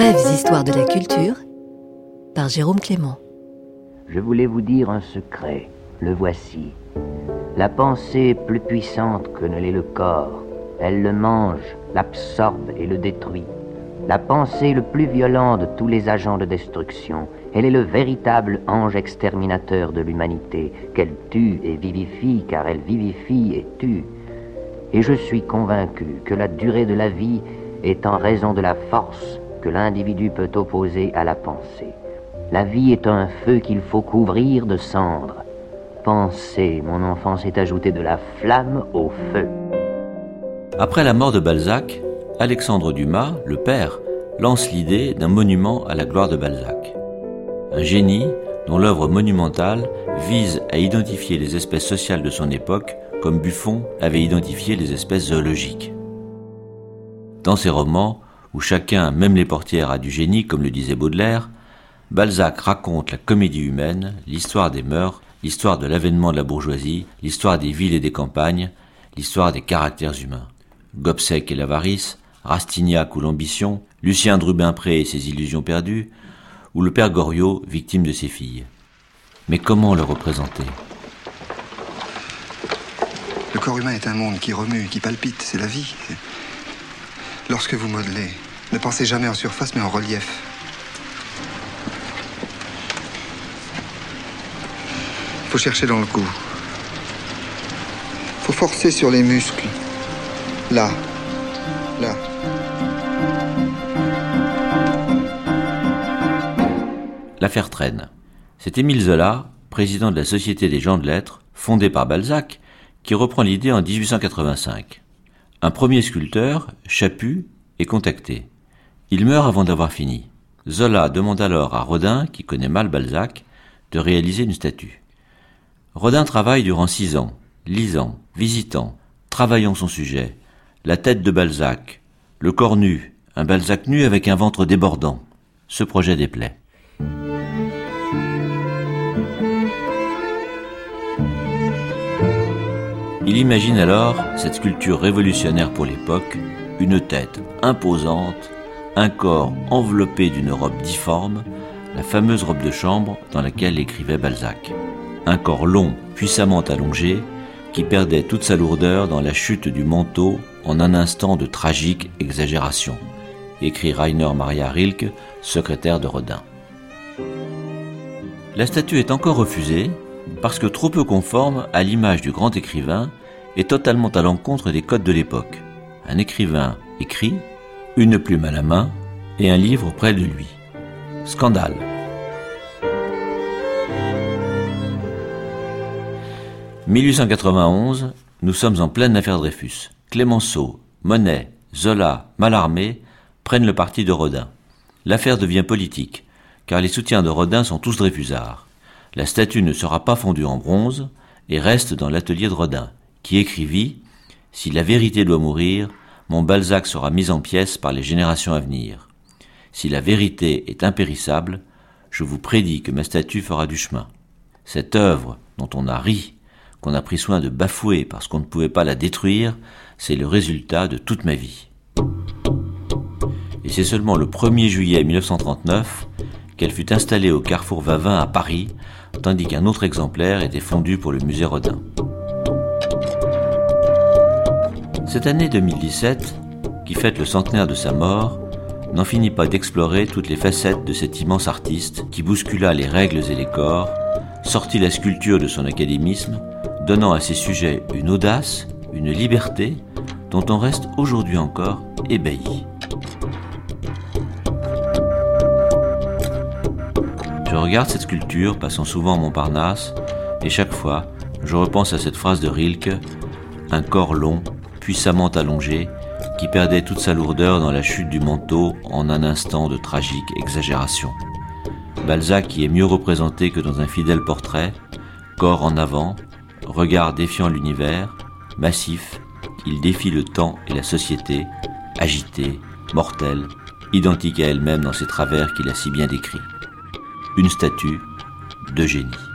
Brèves histoires de la culture par Jérôme Clément. Je voulais vous dire un secret, le voici. La pensée est plus puissante que ne l'est le corps. Elle le mange, l'absorbe et le détruit. La pensée est le plus violent de tous les agents de destruction. Elle est le véritable ange exterminateur de l'humanité, qu'elle tue et vivifie, car elle vivifie et tue. Et je suis convaincu que la durée de la vie est en raison de la force que l'individu peut opposer à la pensée. La vie est un feu qu'il faut couvrir de cendres. Pensez, mon enfant, s'est ajouté de la flamme au feu. Après la mort de Balzac, Alexandre Dumas, le père, lance l'idée d'un monument à la gloire de Balzac. Un génie dont l'œuvre monumentale vise à identifier les espèces sociales de son époque comme Buffon avait identifié les espèces zoologiques. Dans ses romans, où chacun, même les portières, a du génie, comme le disait Baudelaire, Balzac raconte la comédie humaine, l'histoire des mœurs, l'histoire de l'avènement de la bourgeoisie, l'histoire des villes et des campagnes, l'histoire des caractères humains. Gobseck et l'avarice, Rastignac ou l'ambition, Lucien de Rubempré et ses illusions perdues, ou le père Goriot, victime de ses filles. Mais comment le représenter ? Le corps humain est un monde qui remue, qui palpite, c'est la vie. Lorsque vous modelez, ne pensez jamais en surface mais en relief. Il faut chercher dans le cou. Il faut forcer sur les muscles. Là. Là. L'affaire traîne. C'est Émile Zola, président de la Société des gens de lettres, fondée par Balzac, qui reprend l'idée en 1885. Un premier sculpteur, Chaput, est contacté. Il meurt avant d'avoir fini. Zola demande alors à Rodin, qui connaît mal Balzac, de réaliser une statue. Rodin travaille durant 6 ans, lisant, visitant, travaillant son sujet. La tête de Balzac, le corps nu, un Balzac nu avec un ventre débordant. Ce projet déplaît. Il imagine alors cette sculpture révolutionnaire pour l'époque, une tête imposante, un corps enveloppé d'une robe difforme, la fameuse robe de chambre dans laquelle écrivait Balzac. Un corps long, puissamment allongé, qui perdait toute sa lourdeur dans la chute du manteau en un instant de tragique exagération, écrit Rainer Maria Rilke, secrétaire de Rodin. La statue est encore refusée parce que trop peu conforme à l'image du grand écrivain et totalement à l'encontre des codes de l'époque. Un écrivain écrit, une plume à la main et un livre près de lui. Scandale. « 1891, nous sommes en pleine affaire Dreyfus. Clémenceau, Monet, Zola, Mallarmé prennent le parti de Rodin. L'affaire devient politique, car les soutiens de Rodin sont tous dreyfusards. La statue ne sera pas fondue en bronze et reste dans l'atelier de Rodin, qui écrivit « Si la vérité doit mourir, mon Balzac sera mis en pièces par les générations à venir. Si la vérité est impérissable, je vous prédis que ma statue fera du chemin. Cette œuvre dont on a ri, qu'on a pris soin de bafouer parce qu'on ne pouvait pas la détruire, c'est le résultat de toute ma vie. » Et c'est seulement le 1er juillet 1939 qu'elle fut installée au carrefour Vavin à Paris, tandis qu'un autre exemplaire était fondu pour le musée Rodin. Cette année 2017, qui fête le centenaire de sa mort, n'en finit pas d'explorer toutes les facettes de cet immense artiste qui bouscula les règles et les corps, sortit la sculpture de son académisme, donnant à ses sujets une audace, une liberté, dont on reste aujourd'hui encore ébahi. Je regarde cette sculpture passant souvent à Montparnasse, et chaque fois, je repense à cette phrase de Rilke, « Un corps long, puissamment allongé, qui perdait toute sa lourdeur dans la chute du manteau en un instant de tragique exagération. » Balzac qui est mieux représenté que dans un fidèle portrait, corps en avant, regard défiant l'univers, massif, il défie le temps et la société, agité, mortel, identique à elle-même dans ses travers qu'il a si bien décrits. Une statue de génie.